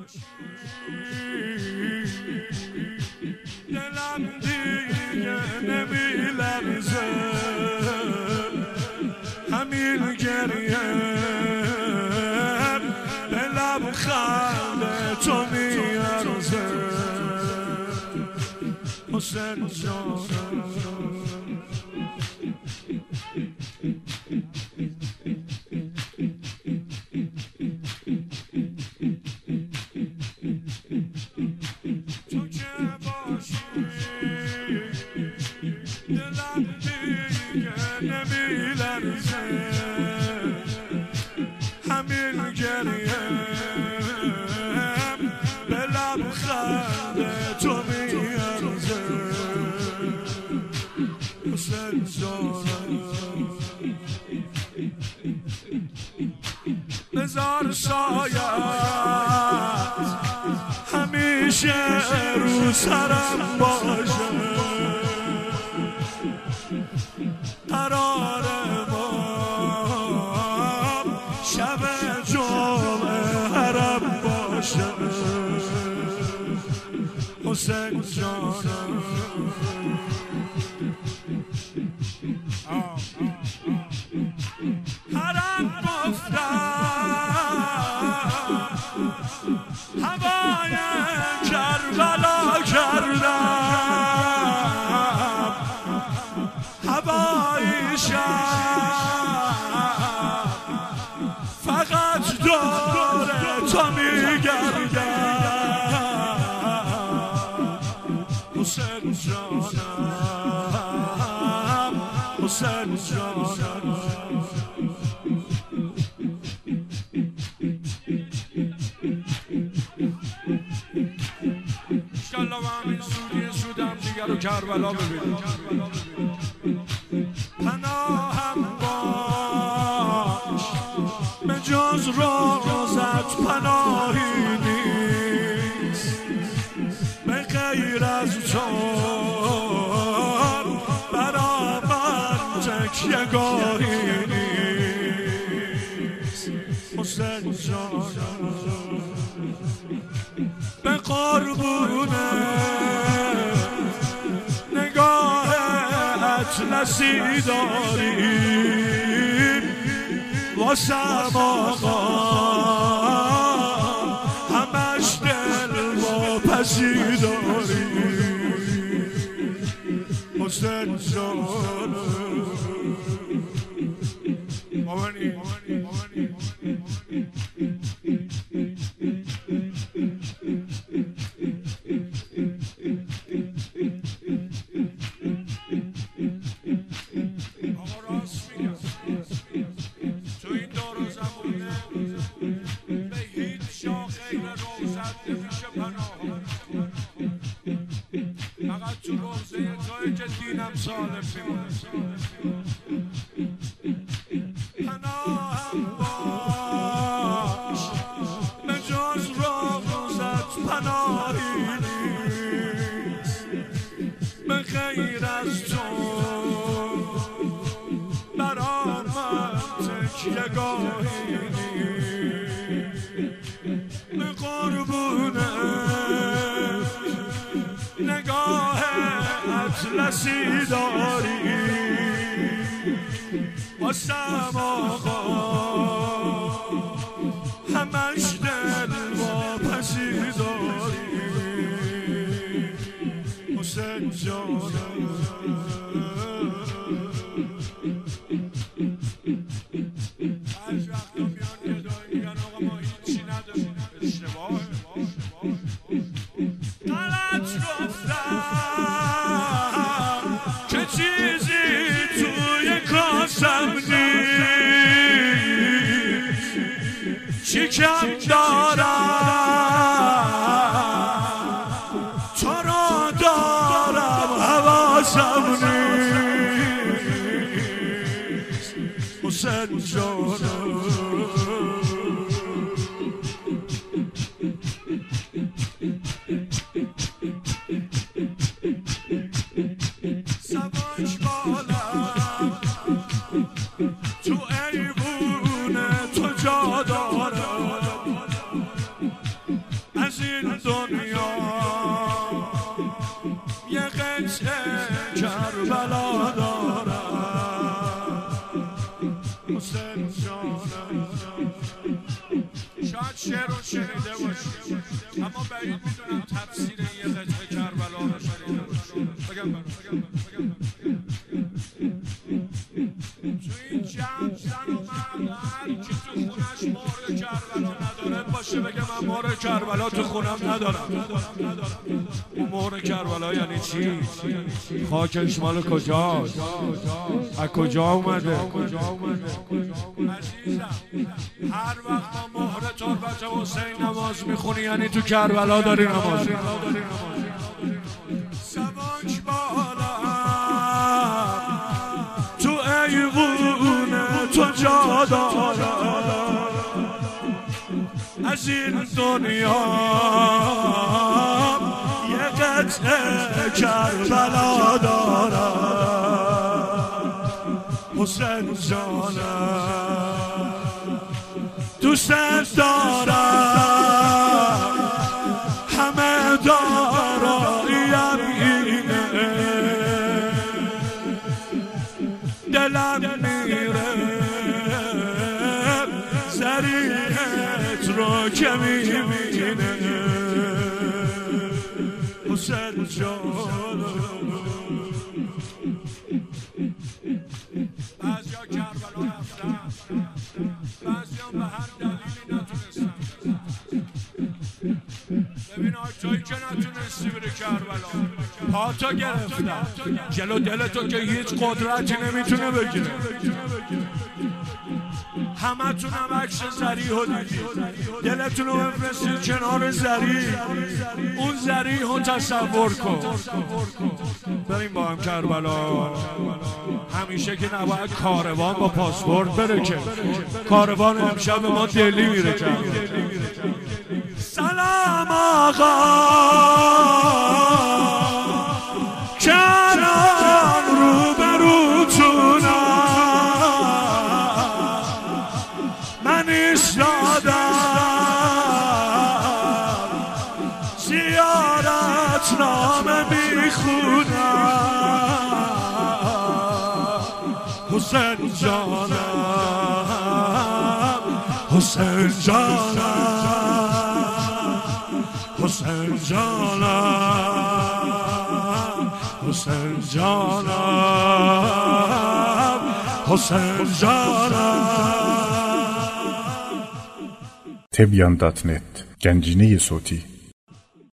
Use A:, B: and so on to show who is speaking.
A: دلم دیگه نمیلرزه همین گریه به لبخند تو میارزه حسین جانم تو که باشی دلم دیگه نمیلرزه همین گریه به لبخند تو میارزه حسین جانم بذار شاید همیشه رو سرم باشه قرار ما شب جمعه حرم باشه حسین جانم حرم گفتم هوای کربلا کردم هوای شب فقط دور تو میگردم حسین جانم حسین جانم انشالله و همین سودی سودم دیگر رو کربلا ببینیم پناهم باش به جز روزت پناهی نیست به غیر از تو برا من تکیه گاهی نیست حسین جانم به قربونه نگاه اطلسی داریم واسم آقا همش دل واپسی داریم حسین جانم مامانی فقط تو روزه توی که دینم سالم میمونه پناهم باش به جز روزت پناهی نیست به غیر از تو برا من تکیه گاهی نیست به قربونه نگاه اطلسی داری واسم آقا همش دل واپسی داری حسین جانم بعض وقتا میان گدایی میگن آقا ما هیچی نداریم اشتباهه غلط گفتم که چیزی توی کاسم نیست چی کم دارم تو را دارم حواسم نیست حسین جانم دنیا یه قطعه کربلا دارم حسین جانم. شاید شعر رو شنیده باشی اما بعید میدونم تفسیر یه قطعه کربلا رو شنیده باشی. بگم تو این جمع زن و مرد هر کی تو خونش مهر کربلا نداره باشه بگه من مهر کربلا تو خونم ندارم. اون مهر کربلا یعنی چی؟ خاکش مال کجاست؟ از کجا اومده؟ عزیزم هر وقت ما مهر تربت حسین نماز میخونی یعنی تو کربلا داری نماز میخونی. سباک بالا تو ایوونه تو جا دارم از این دنیا یه قطعه کربلا دارم حسین جانم. دوست دارم همه داراییم اینه دلم میره زریعت رو که میبینه حسین جانم. بعضیا کربلا رفتن بعضیا به هر دلیلی نتونستن. ببین تویی که نتونستی بری کربلا پاتا گرفتن جلو دلتو که هیچ قدرتی نمیتونه بگیره. همه تونم عکس زریحو دیدی دلتونو بفرستید کنار زریح اون زریحو تصور کن. بریم با هم کربلا. همیشه که نباید کاروان با پاسپورت بره که کاروان امشب ما دلی میره کربلا. سلام آقا کنان رو بروتونم من ایستادم زیارت نامه میخونم حسین جانم حسین جانم حسین جانم حسین جانم حسین جانم.
B: Tebyan.net Gencine Soti